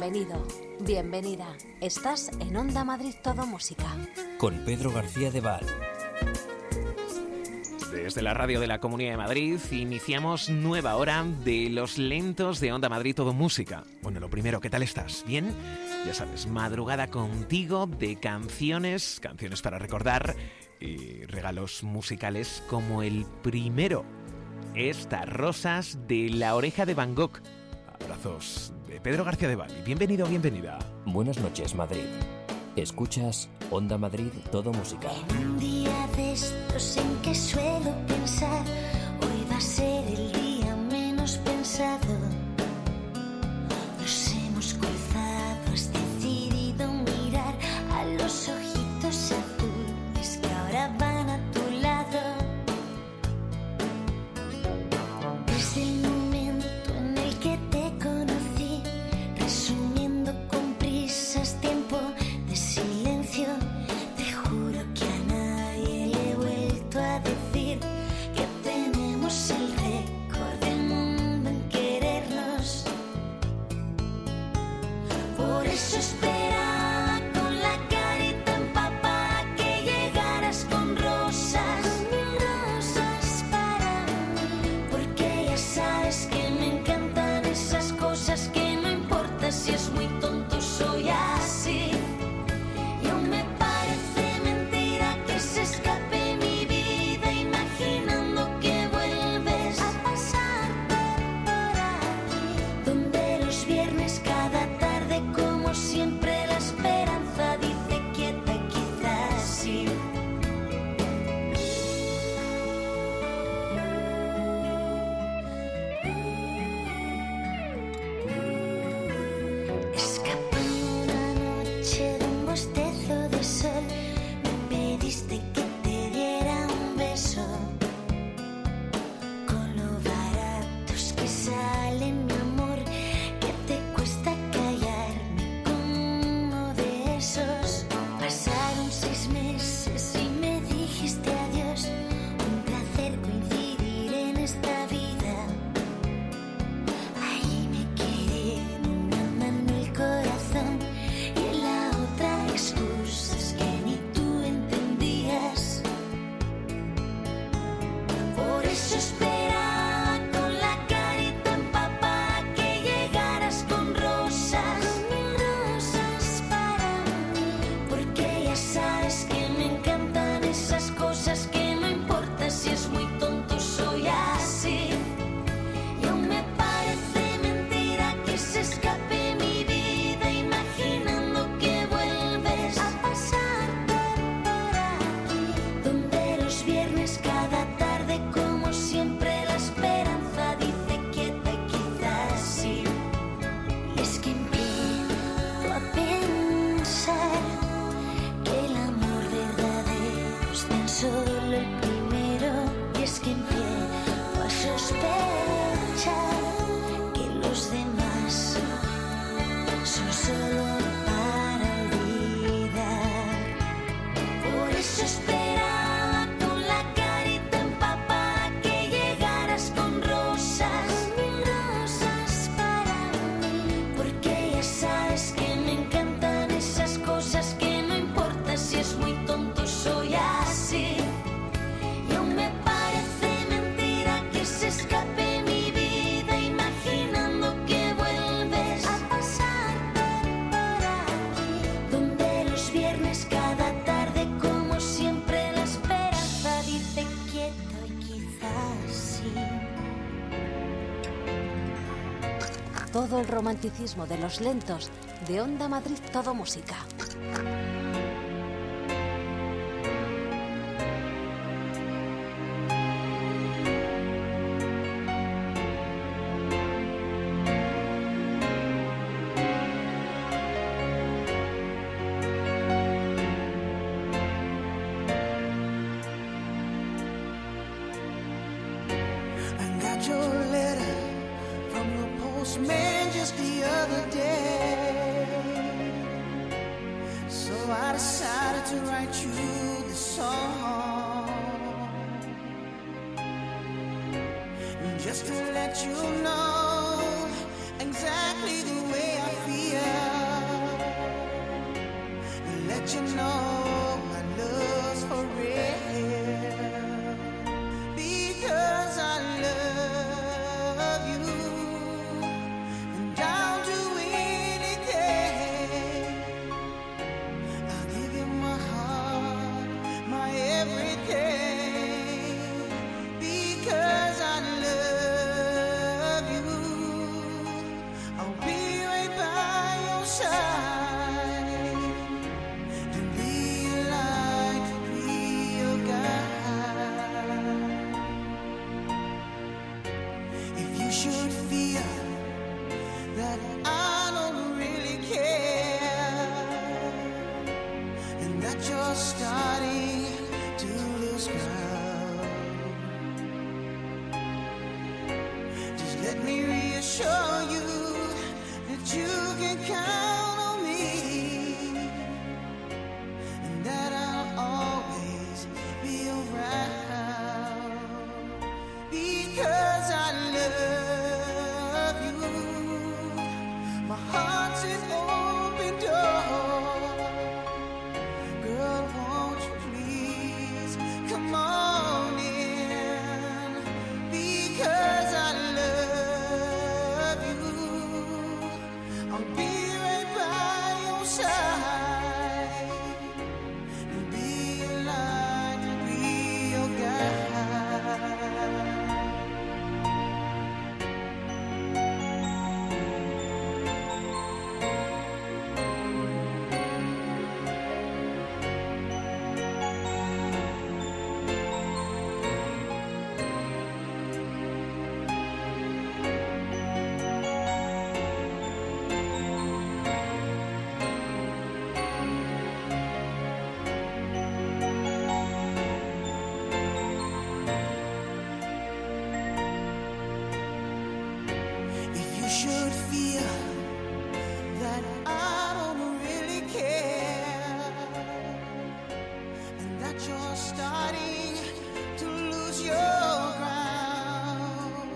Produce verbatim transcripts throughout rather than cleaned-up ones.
Bienvenido, bienvenida. Estás en Onda Madrid Todo Música. Con Pedro García de Val. Desde la radio de la Comunidad de Madrid iniciamos nueva hora de los lentos de Onda Madrid Todo Música. Bueno, lo primero, ¿qué tal estás? ¿Bien? Ya sabes, madrugada contigo de canciones, canciones para recordar y regalos musicales como el primero. Estas rosas de La Oreja de Van Gogh. Abrazos de Pedro García de Val. Bienvenido, bienvenida. Buenas noches, Madrid. Escuchas Onda Madrid Todo Música. En un día de estos en que suelo pensar, hoy va a ser el día menos pensado. Nos hemos cruzado, has decidido mirar a los ojitos azules que ahora van a tu lado. Desde el momento en el que te conocí, resumiendo con prisas tiempo de silencio, te juro que a nadie le he vuelto a decir que tenemos el récord del mundo en querernos. Por eso esperaba con la carita empapada que llegaras con rosas, con mil rosas para mí, porque ya sabes que me encantan esas cosas que no importa si es muy tonto, soy así. Y aún me parece mentira que se escape mi vida imaginando que vuelves a pasar por aquí, donde los viernes cada tarde como siempre la esperanza dice quieta, quizás sí. Escapando una noche de un bostezo de sol, me pediste que te diera un beso. Con lo baratos que salen, mi amor, que te cuesta callarme con uno de esos. Pasaron seis meses y me dijiste adiós. Un placer coincidir en esta vida. Ahí me quedé en una mano el corazón y en la otra excusas que ni tú entendías. Por eso esperaba con la carita empapada que llegaras con rosas, con mil rosas para mí, porque ya sabes que me encantan esas cosas que no importa si es muy tonto, soy así. Y aún me parece mentira que se escape mi vida imaginando que vuelves a pasar por aquí, donde los viernes cada tarde como siempre la esperanza dice quieta, quizás sí. Y es que empiezo a pensar que el amor verdadero es tan solo el primero. Y es que empiezo a sospechar que los demás son solo para olvidar. Por eso esperaba con la carita empapada que llegaras con rosas, con mil rosas para mí, porque ya sabes que me encantan esas cosas que no importa si es muy tonto, soy así. Y aún me parece mentira que se escape mi vida imaginando que vuelves a pasar por aquí, donde los viernes cada tarde como siempre la esperanza dice quieto y quizás sí. Todo el romanticismo de los lentos de Onda Madrid Todo Música. I got your letter from the postman just the other day. So I decided to write you this song, just to let you know exactly the way I feel. that you're starting to lose ground. Just let me reassure you that you can count on me, and that I'll always be around, because I love you. My heart's an open door. Girl, won't you please come on in, because I love you. I'll be right by your side, and be your light, and be your guide. If you should feel that I don't really care, and that you're starting to lose your ground,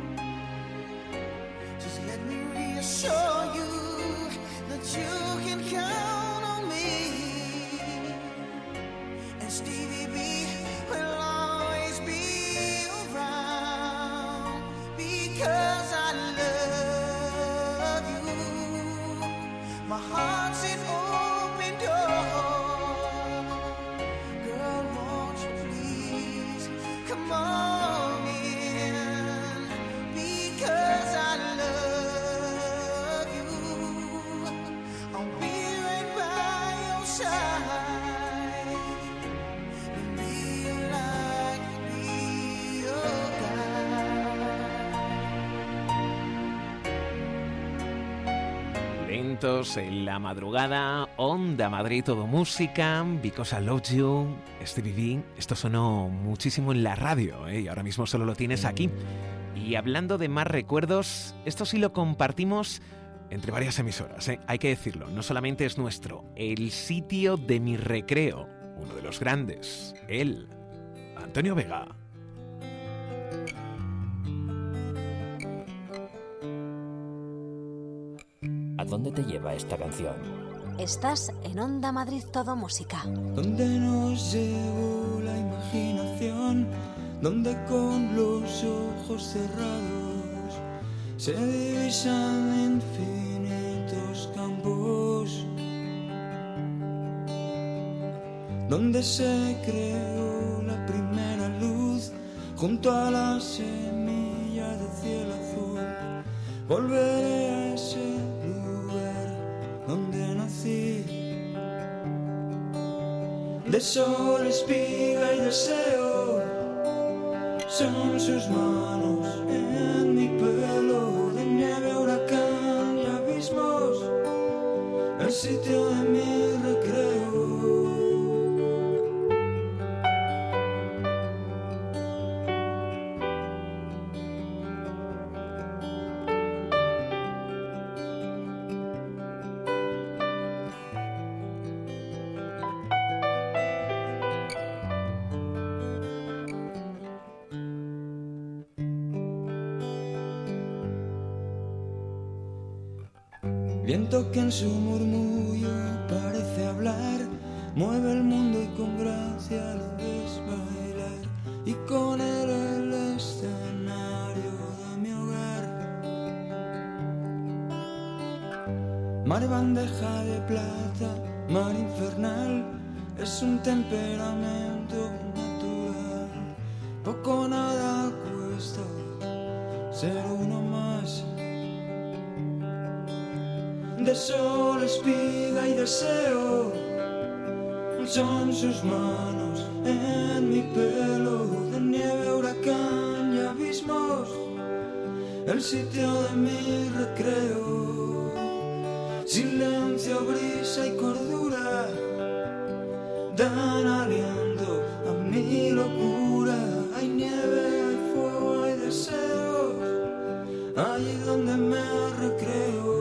just let me reassure you that you can count on me, and Stevie B will always be around, because I love you. My heart's an open door. Girl, won't you please come on in, because I love you. I'll be right by your side, and be your light, be your guide. Lentos en la madrugada, Onda Madrid, todo música, Because I Love You, Stevie B. Esto sonó muchísimo en la radio, ¿eh? Y ahora mismo solo lo tienes aquí. Y hablando de más recuerdos, esto sí lo compartimos entre varias emisoras, ¿eh? Hay que decirlo, no solamente es nuestro, el sitio de mi recreo, uno de los grandes, él, Antonio Vega. ¿A dónde te lleva esta canción? Estás en Onda Madrid, todo música. Donde nos llevó la imaginación, donde con los ojos cerrados se divisan infinitos campos, donde se creó la primera luz junto a la semilla de cielo azul. Volveré a ese lugar donde nací, de sol, espiga y deseo, son sus manos en mi pelo, de nieve, huracán y abismos, el sitio de mi recreo. Viento que en su murmullo parece hablar, mueve el mundo y con gracia lo ves bailar, y con él el escenario de mi hogar. Mar bandeja de plata, mar infernal, es un temperamento natural, poco o nada cuesta ser uno más. De sol, espiga y deseo, son sus manos en mi pelo, de nieve, huracán y abismos, el sitio de mi recreo. Silencio, brisa y cordura, dan aliento a mi locura. Hay nieve, hay fuego, hay deseos, allí donde me recreo.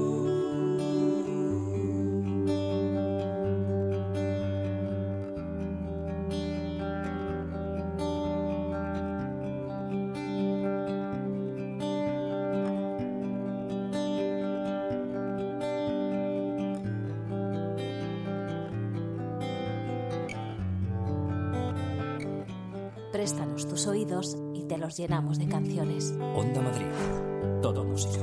Préstanos tus oídos y te los llenamos de canciones. Onda Madrid, todo música.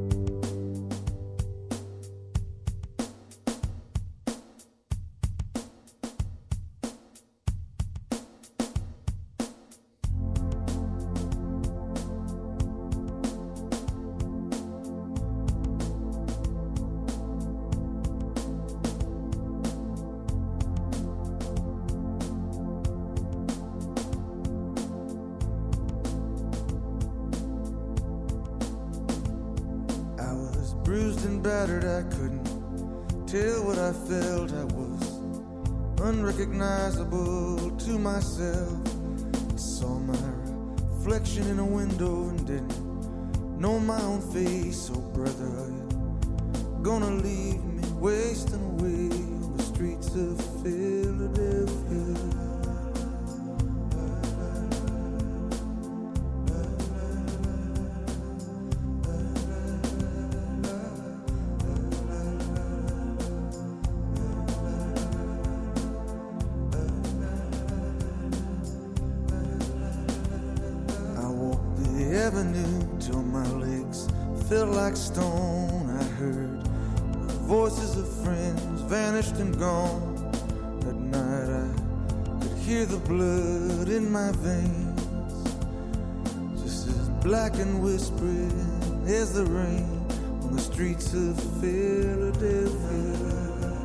Bruised and battered, I couldn't tell what I felt. I was unrecognizable to myself. I saw my reflection in a window and didn't know my own face. Oh brother, are you gonna leave me wasting away on the streets of Philadelphia? Till my legs felt like stone. I heard the voices of friends vanished and gone. At night I could hear the blood in my veins, just as black and whispering as the rain on the streets of Philadelphia.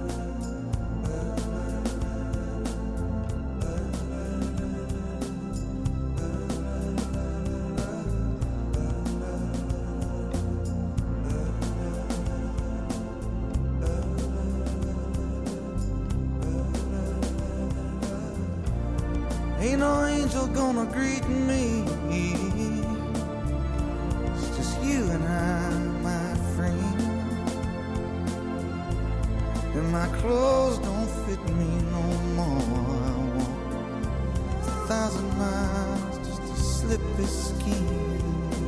Ain't no angel gonna greet me. It's just you and I, my friend. And my clothes don't fit me no more. I walk a thousand miles just to slip this skin.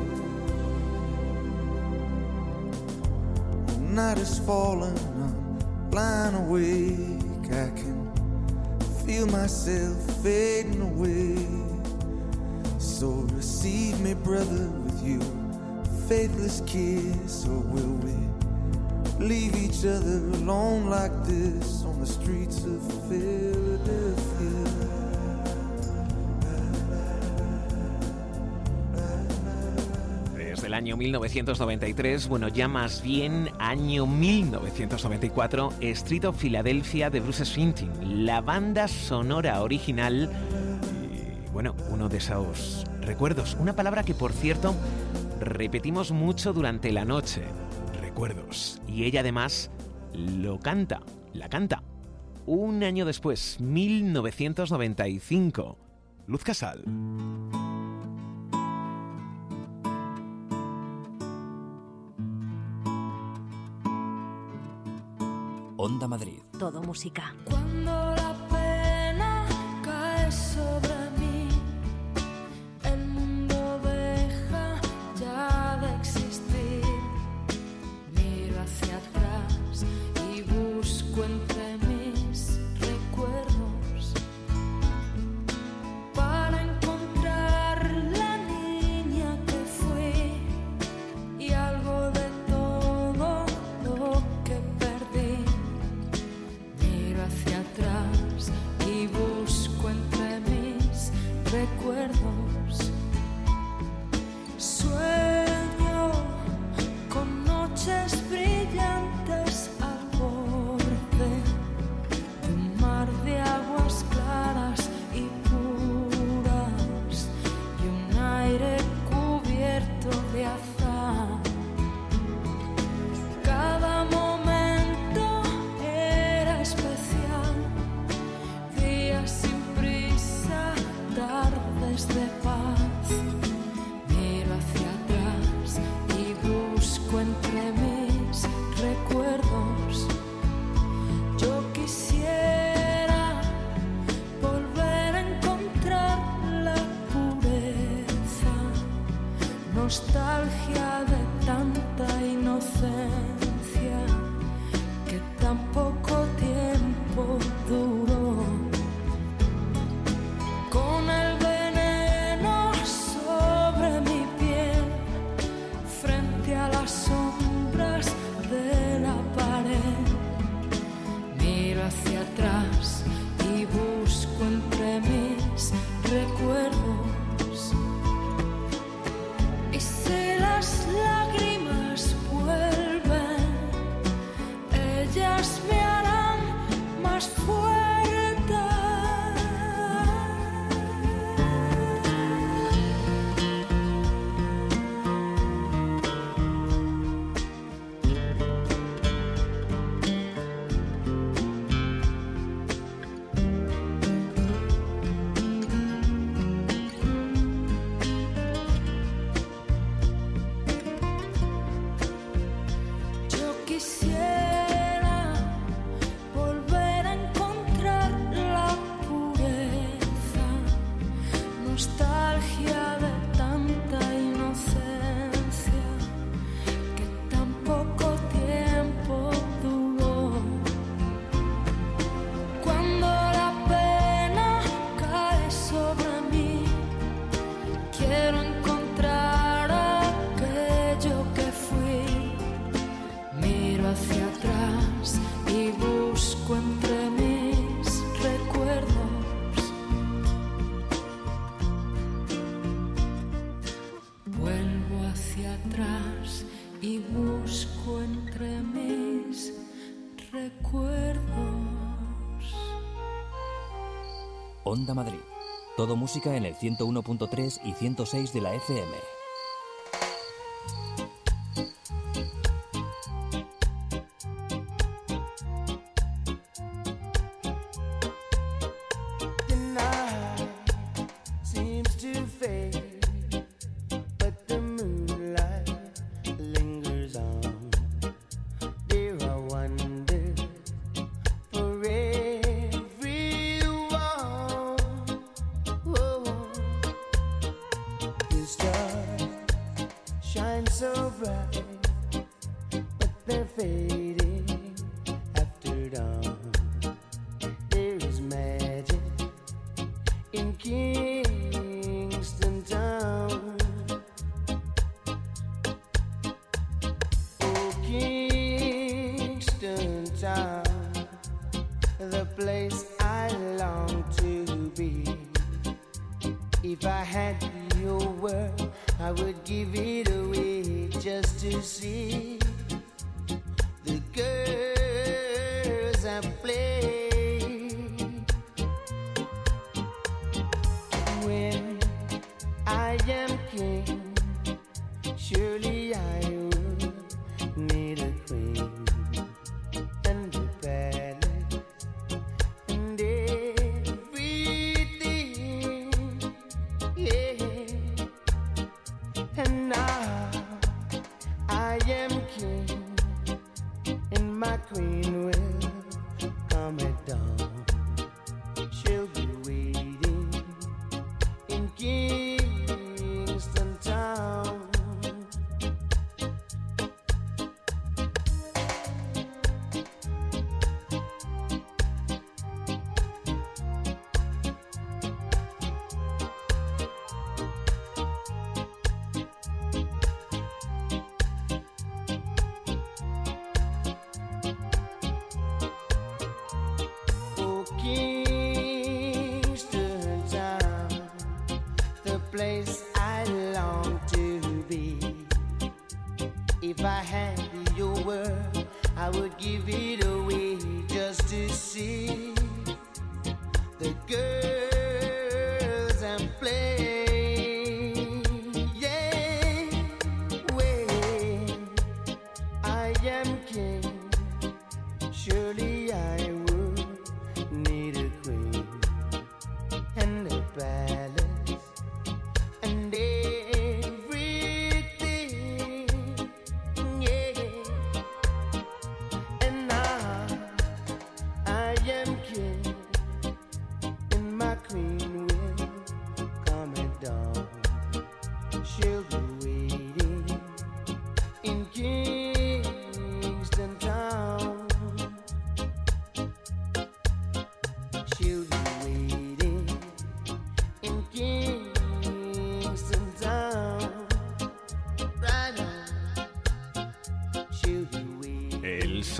The night is falling, I'm lying awake. I can feel myself fading away. So receive me, brother, with you faithless kiss. Or will we leave each other alone like this on the streets of Philadelphia? Desde el año mil novecientos noventa y tres, bueno, ya más bien año mil novecientos noventa y cuatro, Street of Philadelphia de Bruce Springsteen, la banda sonora original y, bueno, uno de esos recuerdos. Una palabra que, por cierto, repetimos mucho durante la noche. Recuerdos. Y ella, además, lo canta, la canta. Un año después, mil novecientos noventa y cinco, Luz Casal. Onda Madrid. Todo música. Cuando la pena cae sobre mí, el mundo deja ya de existir. Miro hacia atrás y busco entre mis recuerdos para encontrar la niña que fui y algo de todo lo que perdí. Miro hacia atrás y busco entre mis recuerdos. Sueño con noches brillantes al borde de un mar de aguas claras y puras y un aire cubierto de azahar. Cada momento era especial, hacia atrás y busco entre mis recuerdos. Y si las lágrimas vuelven, ellas me harán más fuerte. Onda Madrid. Todo música en el ciento uno punto tres y ciento seis de la F M.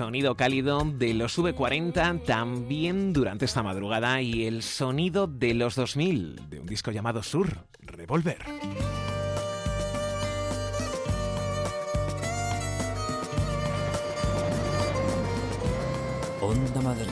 sonido cálido de los V cuarenta también durante esta madrugada y el sonido de los dos mil, de un disco llamado Sur, Revolver. Onda Madrid.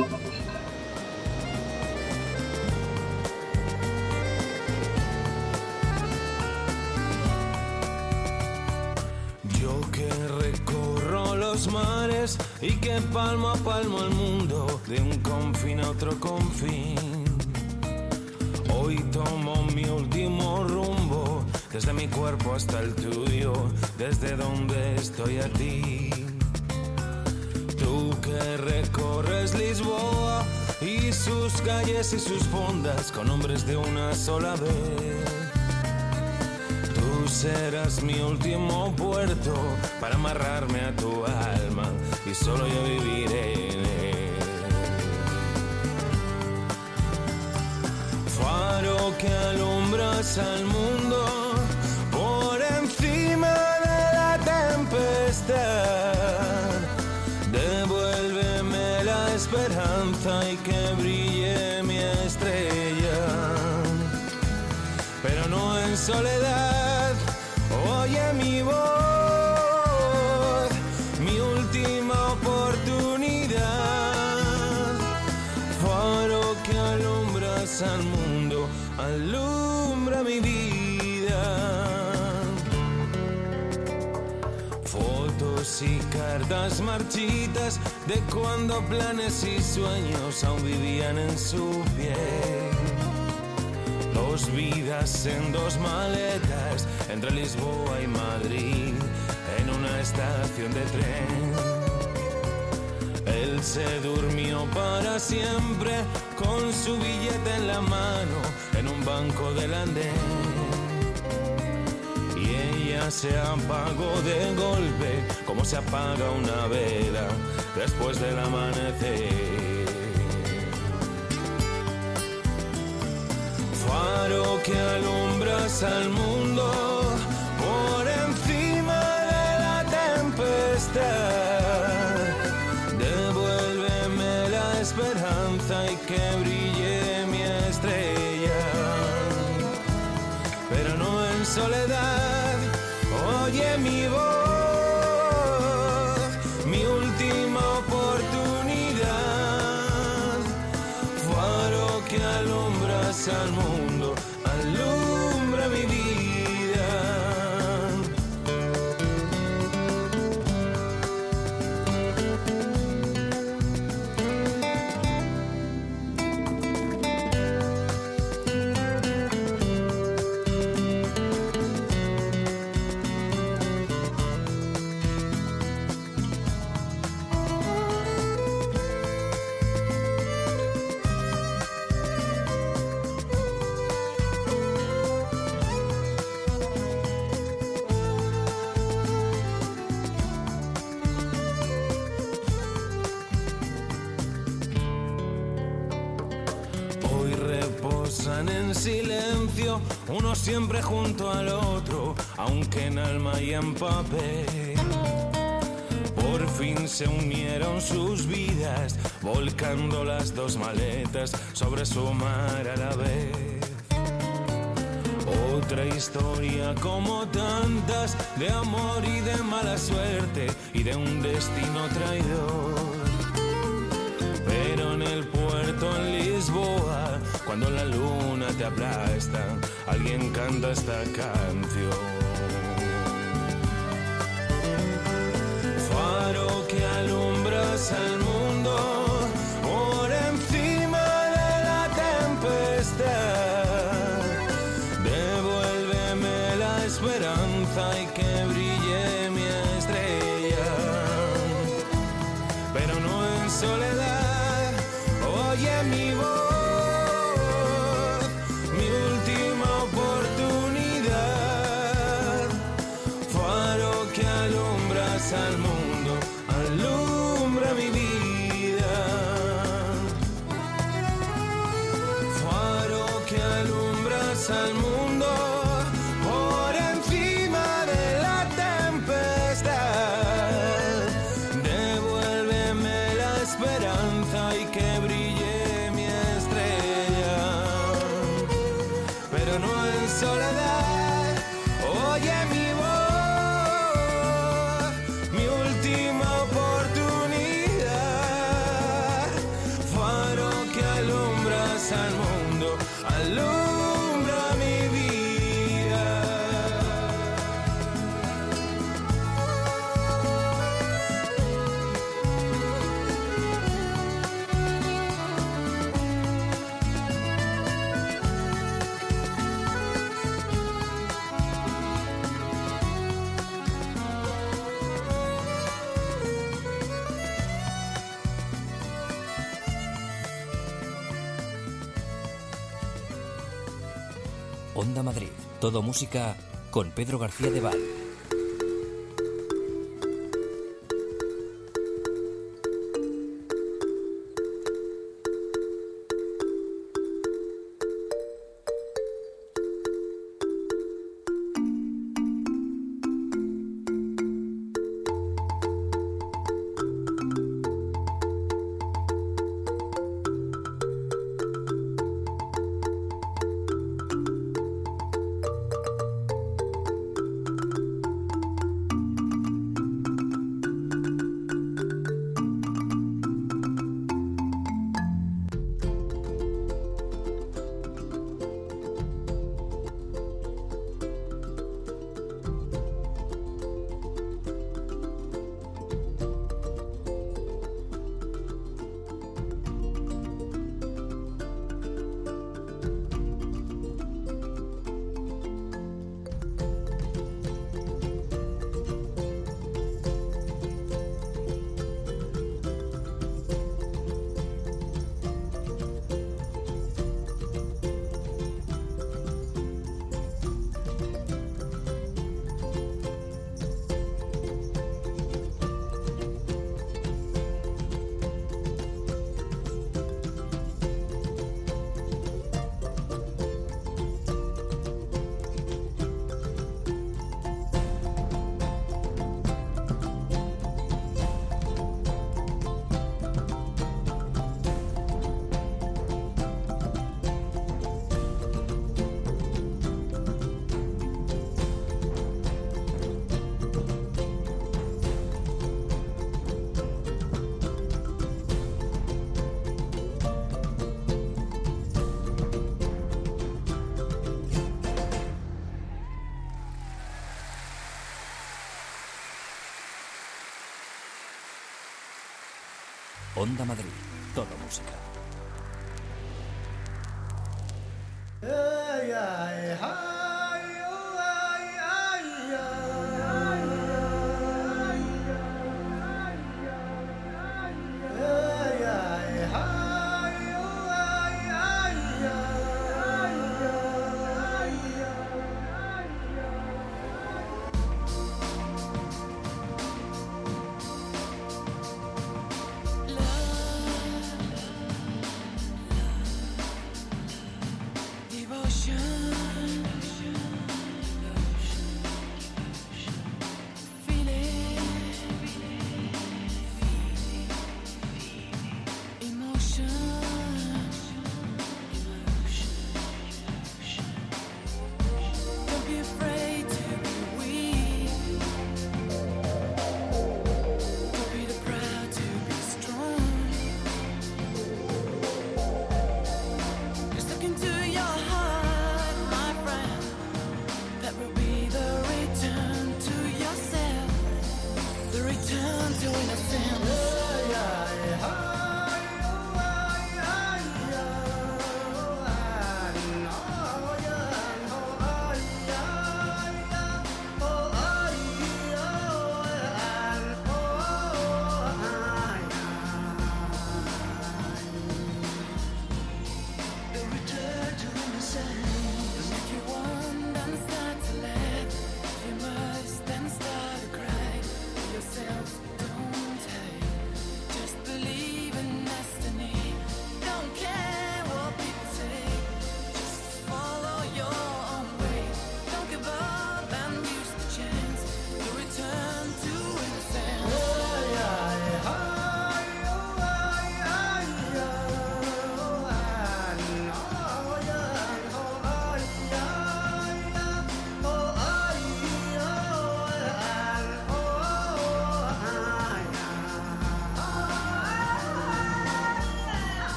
Yo que recorro los mares y que palmo a palmo el mundo, de un confín a otro confín. Hoy tomo mi último rumbo, desde mi cuerpo hasta el tuyo, desde donde estoy a ti. Tú que recorres Lisboa y sus calles y sus fondas con hombres de una sola vez. Tú serás mi último puerto para amarrarme a tu alma y solo yo viviré en él. Faro que alumbras al mundo por encima de la tempestad. Devuélveme la esperanza y que brille mi estrella, pero no en soledad. Oye mi voz, mi última oportunidad. Faro que alumbras al mundo, alumbra mi vida. Fotos y cartas marchitas de cuando planes y sueños aún vivían en su piel. Dos vidas en dos maletas, entre Lisboa y Madrid, en una estación de tren. Él se durmió para siempre, con su billete en la mano, en un banco del andén. Y ella se apagó de golpe, como se apaga una vela después del amanecer. Faro que alumbras al mundo por encima de la tempestad. Devuélveme la esperanza y que brille mi estrella, pero no en soledad. Oye mi voz, mi última oportunidad. Faro que alumbras al mundo, alumbra mi vida. En silencio, uno siempre junto al otro, aunque en alma y en papel. Por fin se unieron sus vidas, volcando las dos maletas sobre su mar a la vez. Otra historia como tantas, de amor y de mala suerte, y de un destino traidor. Pero en el puerto en Lisboa, cuando la luna te aplasta, alguien canta esta canción. Faro que alumbras al mundo por encima de la tempestad. Devuélveme la esperanza y que brille mi estrella, pero no en soledad. Oye mi voz, mi última oportunidad. Faro que alumbras al mundo, alumbra mi vida. Faro que alumbras al mundo por encima de la tempestad. Devuelve Onda Madrid, todo música con Pedro García de Val. Onda Madrid, todo música.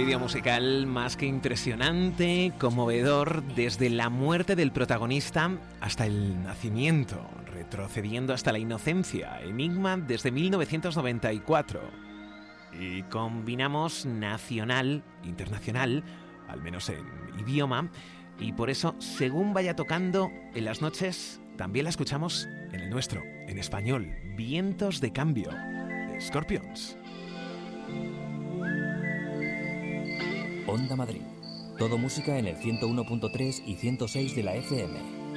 vídeo musical más que impresionante, conmovedor, desde la muerte del protagonista hasta el nacimiento, retrocediendo hasta la inocencia. Enigma desde mil novecientos noventa y cuatro. Y combinamos nacional, internacional, al menos en idioma, y por eso, según vaya tocando en las noches, también la escuchamos en el nuestro, en español. Vientos de cambio, de Scorpions. Onda Madrid. Todo música en el ciento uno punto tres y ciento seis de la F M.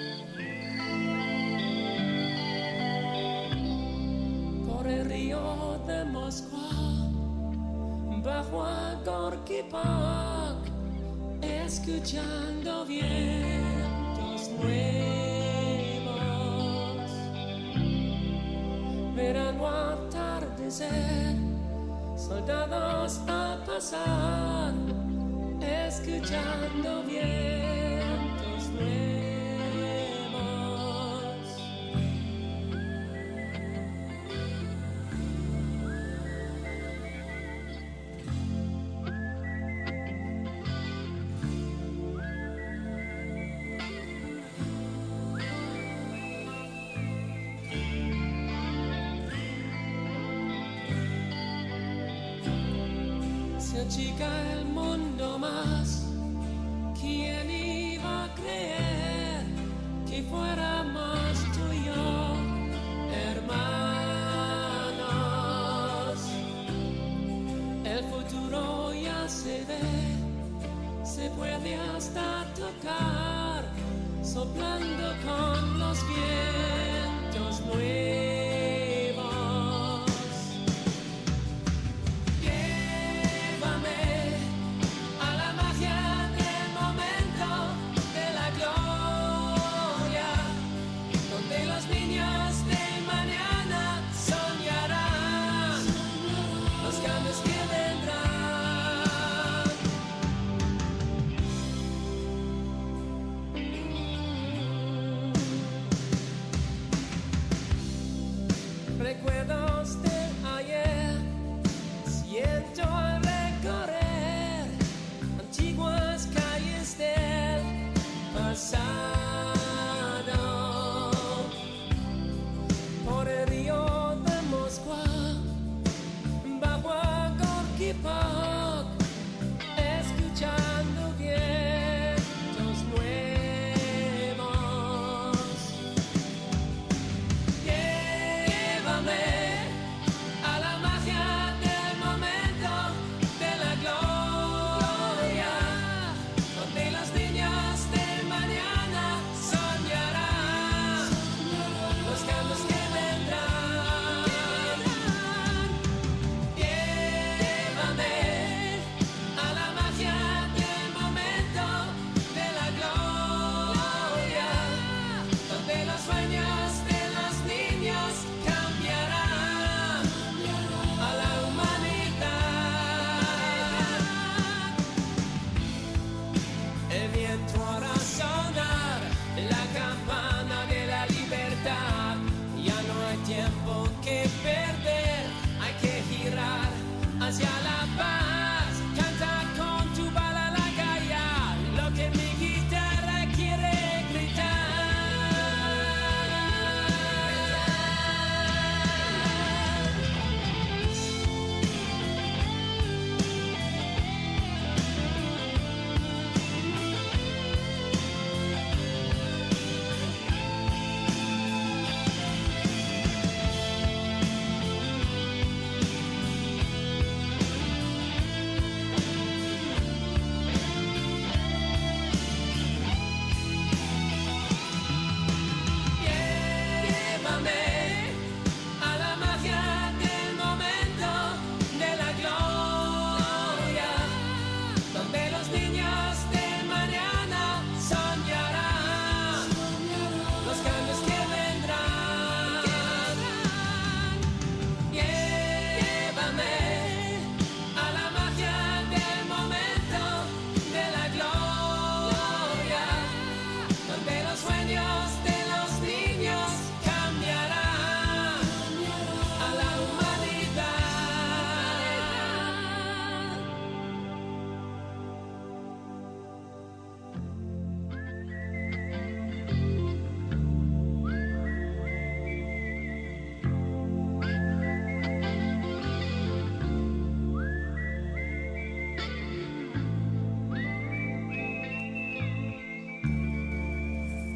Por el río de Moskva, bajo a Gorky Park, escuchando vientos nuevos. Verano atardecer, soldados a pasar, escuchando vientos nuevos. Se achica el mundo más. ¿Quién iba a creer que fuéramos tú y yo, hermanos? El futuro ya se ve, se puede hasta tocar, soplando con los vientos nuevos. Recuerdos de ayer, siento al recorrer antiguas calles del pasado. Por el río de Moskva, bajo a Gorky Park, escuchando vientos nuevos. A la magia del momento de la gloria, donde las niñas del mañana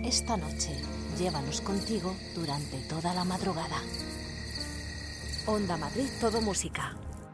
esta noche, llévanos contigo durante toda la madrugada. Onda Madrid, todo música.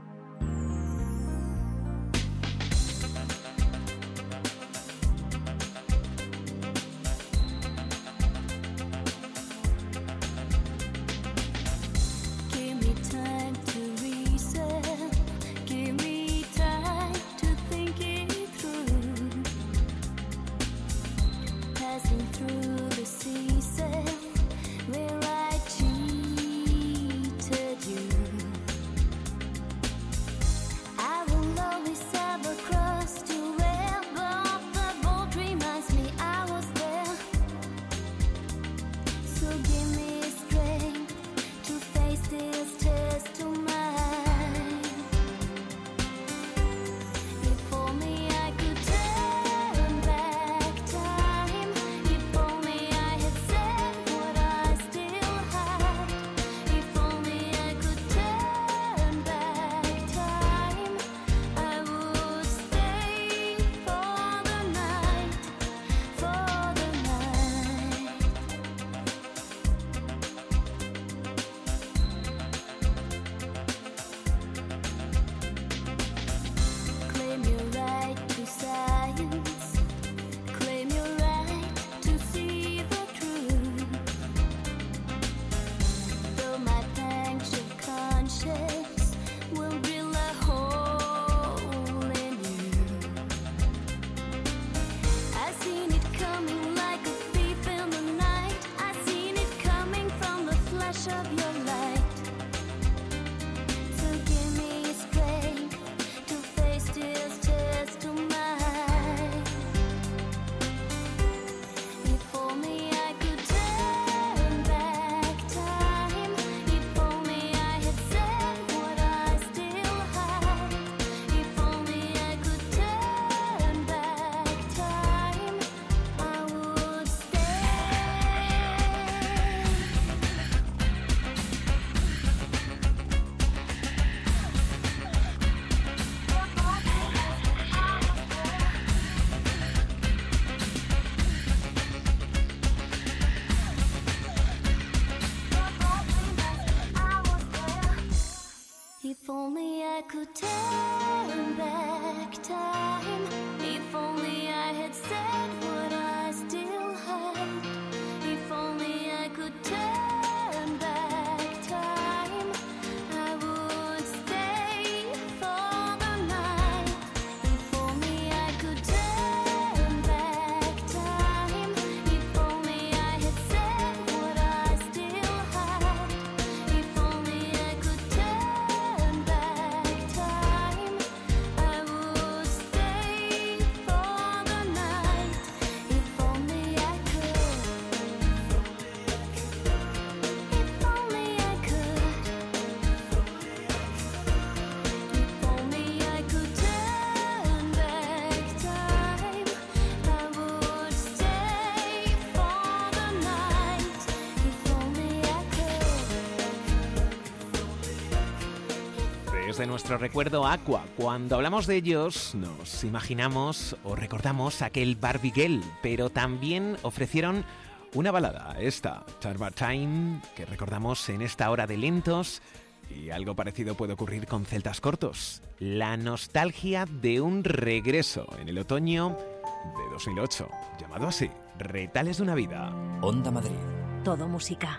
De nuestro recuerdo Aqua. Cuando hablamos de ellos nos imaginamos o recordamos aquel Barbie Girl, pero también ofrecieron una balada, esta, Charba Time, que recordamos en esta hora de lentos, y algo parecido puede ocurrir con Celtas Cortos. La nostalgia de un regreso en el otoño de dos mil ocho, llamado así, Retales de una vida. Onda Madrid. Todo música.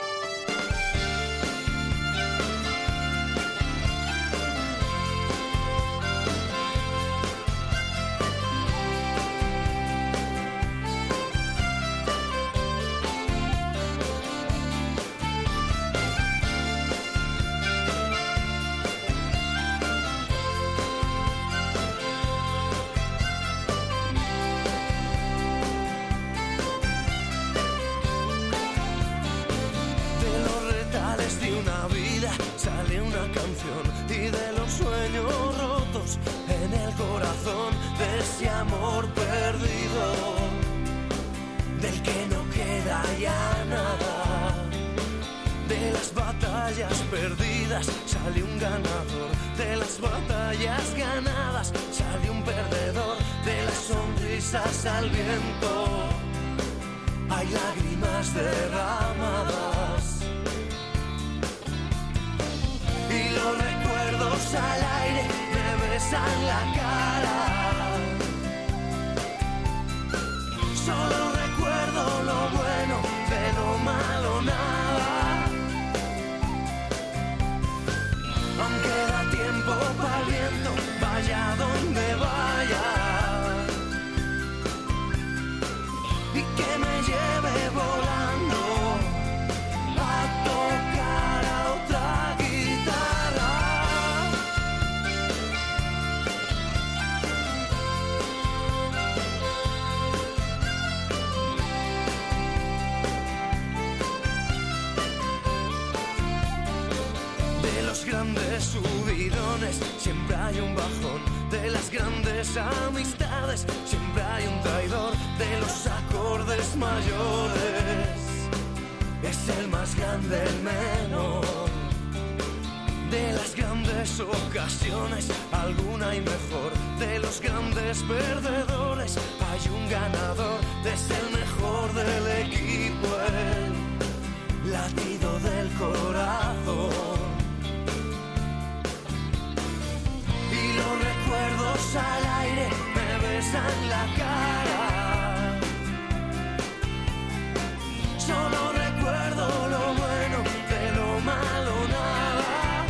Perdidas sale un ganador, de las batallas ganadas sale un perdedor, de las sonrisas al viento hay lágrimas derramadas. Y los recuerdos al aire me besan la cara. Solo recuerdo lo bueno, de lo malo nada. Aunque da tiempo para el viento, vaya donde vaya. Y que me lleve volando a tocar a otra guitarra. De los grandes subidones siempre hay un bajón. De las grandes amistades siempre hay un traidor. De los acordes mayores es el más grande el menor. De las grandes ocasiones alguna hay mejor. De los grandes perdedores hay un ganador. Es el mejor del equipo, el latido del corazón. Y los recuerdos al aire me besan la cara. Solo recuerdo lo bueno, de lo malo nada.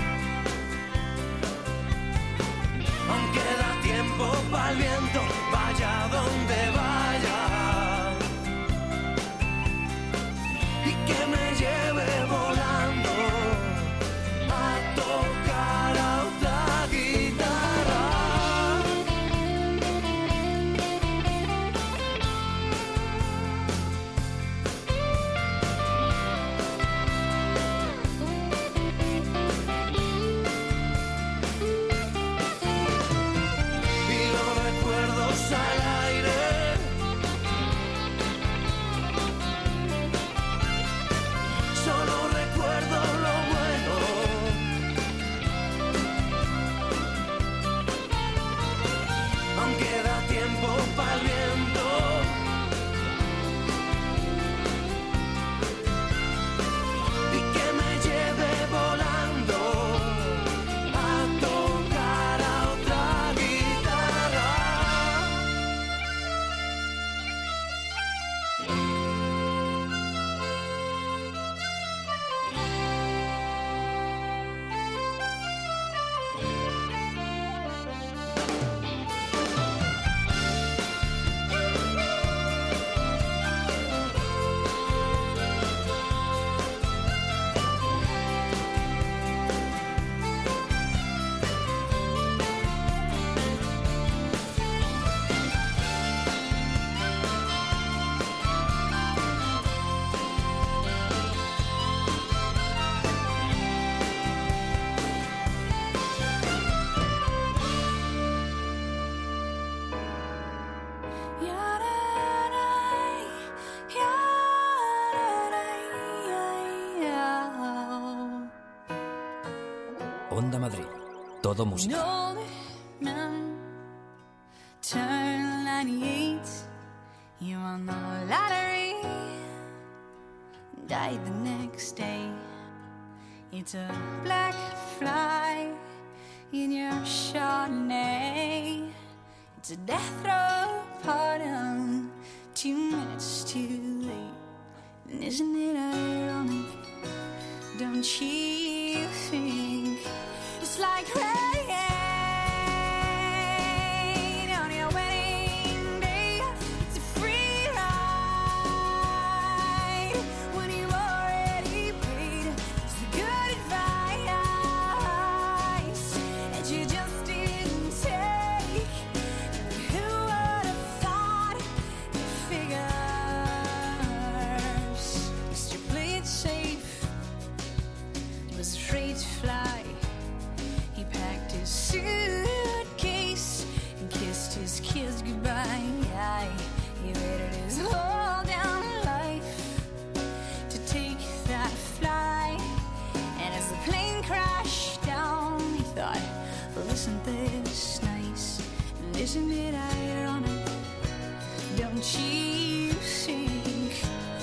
Aunque da tiempo para el viento, vaya donde vaya. Y que me lleve volando a tocar a otra guitarra. Y los recuerdos al aire solo recuerdo lo bueno. Aunque da tiempo para el viento. Y que me lleve volando a tocar a otra guitarra. Onda Madrid. Todo música. An old man turned ninety-eight. You won the lottery. Died the next day. It's a black fly in your Chardonnay. It's a death row pardon. Two minutes too late. And isn't it ironic? Don't you think it's like rain on your wedding day? It's a free ride when you've already paid. It's the good advice that you just didn't take. Who would have thought the figures? Mister Play It Safe was afraid to fly. He packed his suitcase and kissed his kids goodbye. He waited his whole damn life to take that flight. And as the plane crashed down, he thought, well, isn't this nice? And isn't it ironic? Don't you think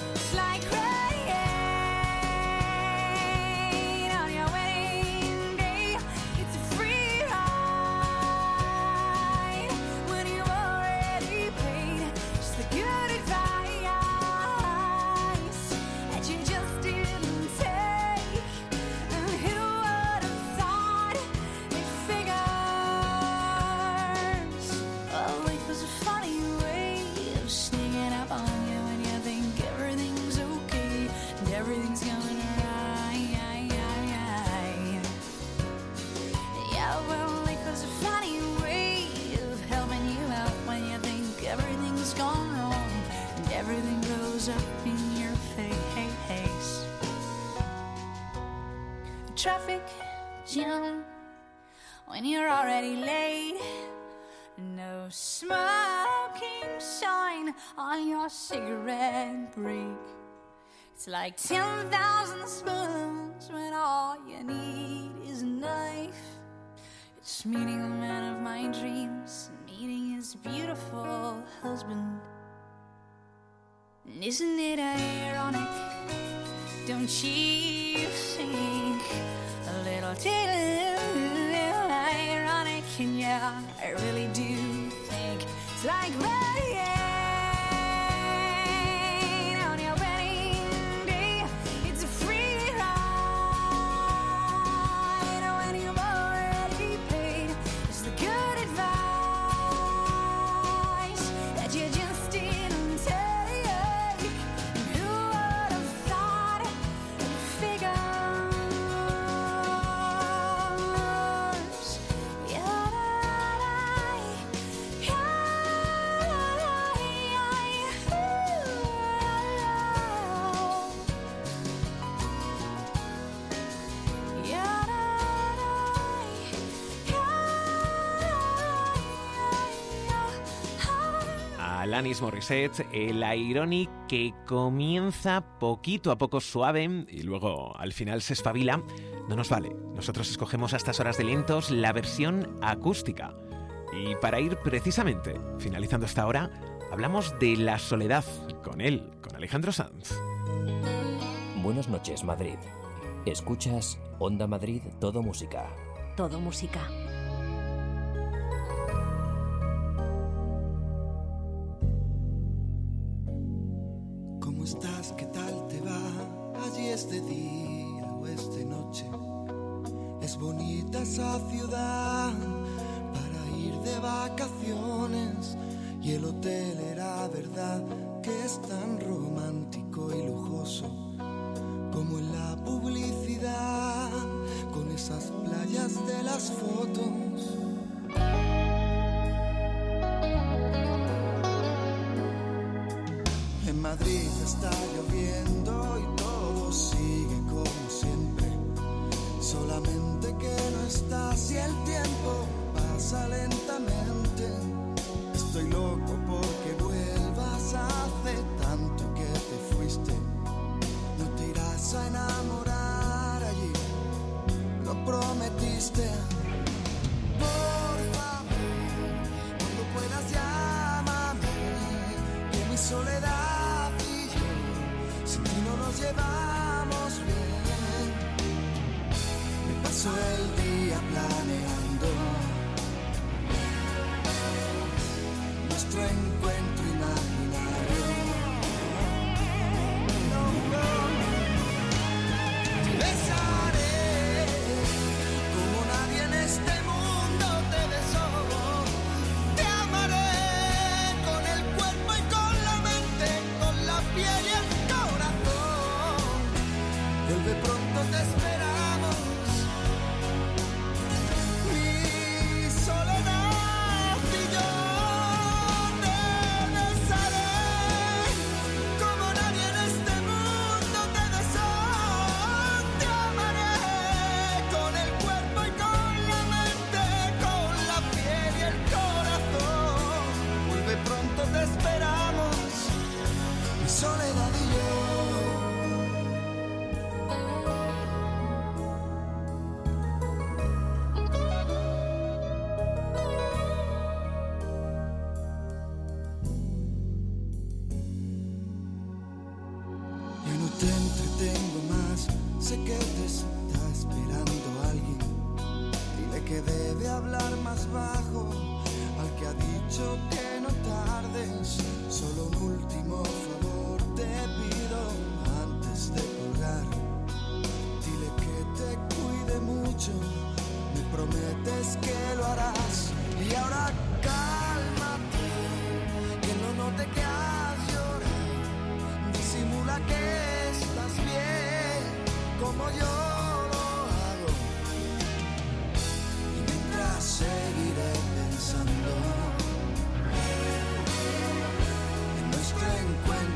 everything grows up in your face. Traffic jam when you're already late. No smoking sign on your cigarette break. It's like ten thousand spoons when all you need is a knife. It's meeting the man of my dreams, meeting his beautiful husband. And isn't it ironic? Don't you think a little too ironic? And yeah, I really do think it's like rain on your wedding day. It's a free ride when you've already paid. It's the good advice that you just didn't take. And who would have thought it figures? Alanis Morissette, el Ironic, que comienza poquito a poco suave y luego al final se espabila, no nos vale. Nosotros escogemos a estas horas de lentos la versión acústica. Y para ir precisamente finalizando esta hora, hablamos de la soledad con él, con Alejandro Sanz. Buenas noches, Madrid. Escuchas Onda Madrid, todo música. Todo música. ¿Cómo estás? ¿Qué tal te va? Allí es de día o es de noche. Es bonita esa ciudad para ir de vacaciones. Y el hotel era verdad que es tan romántico y lujoso como en la publicidad, con esas playas de las fotos. En Madrid está lloviendo y todo sigue como siempre, solamente que no estás y el tiempo pasa lentamente. Estoy loco porque vuelvas, hace tanto que te fuiste. No te irás a enamorar allí, lo prometiste. Por favor, cuando puedas llámame, que mi soledad y yo sin ti no nos llevamos bien. Me paso el día planeando nuestro encuentro imaginario. No, no. Te besaré como nadie en este mundo te besó. Te amaré con el cuerpo y con la mente, con la piel y el corazón. Vuelve pronto, te esperamos. Mi soledad y yo. Te esperamos, mi soledad y yo. Ya no te entretengo más, sé que te está esperando alguien. Dile que debe hablar más bajo, al que ha dicho que no tardes. Solo un último favor te pido antes de colgar. Dile que te cuide mucho, me prometes que lo harás. Y ahora cálmate, que no note que has llorado. Disimula que estás bien, como yo lo hago. Y mientras seguiré pensando en nuestro encuentro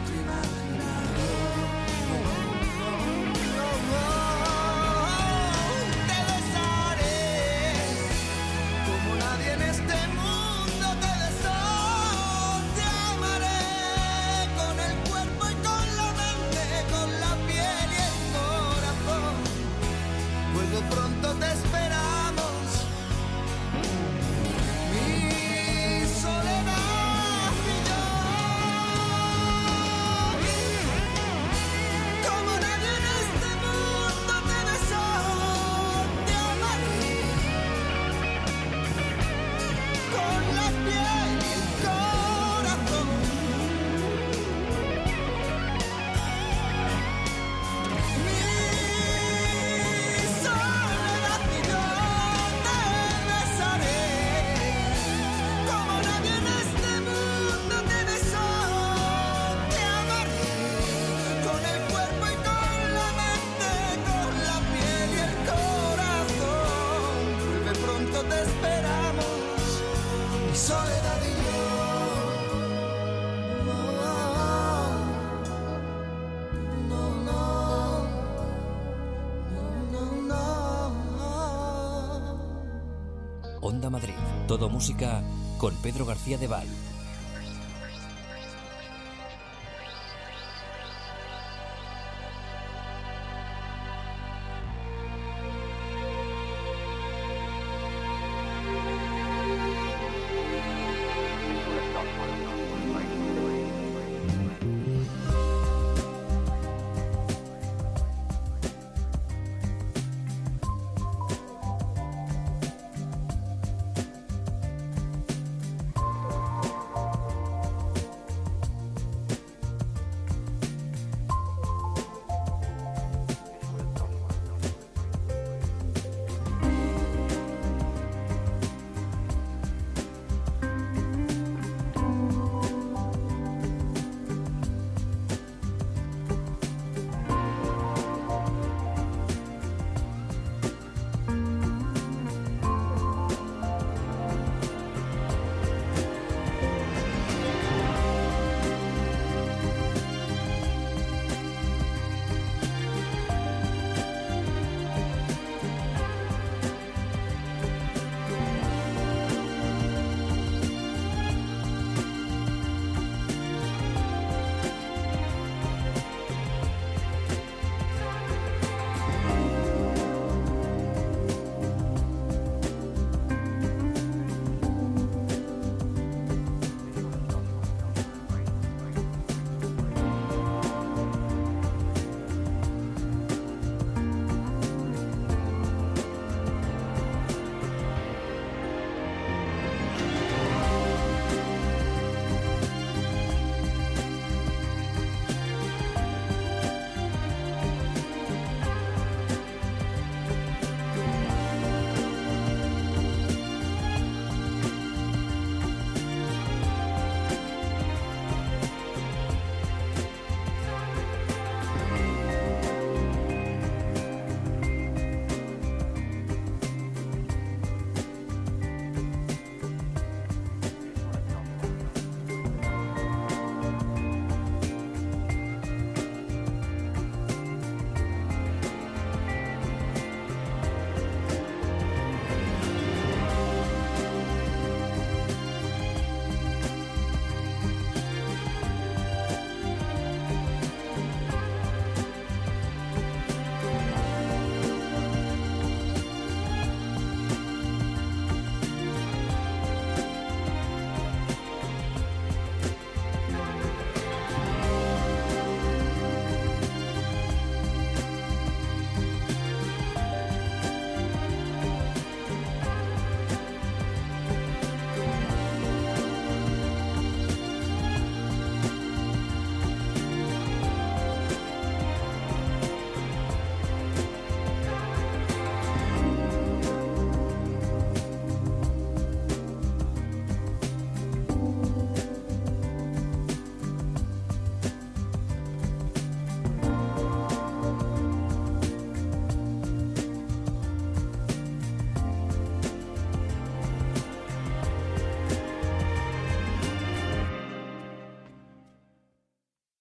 Onda Madrid. Todo música con Pedro García de Val.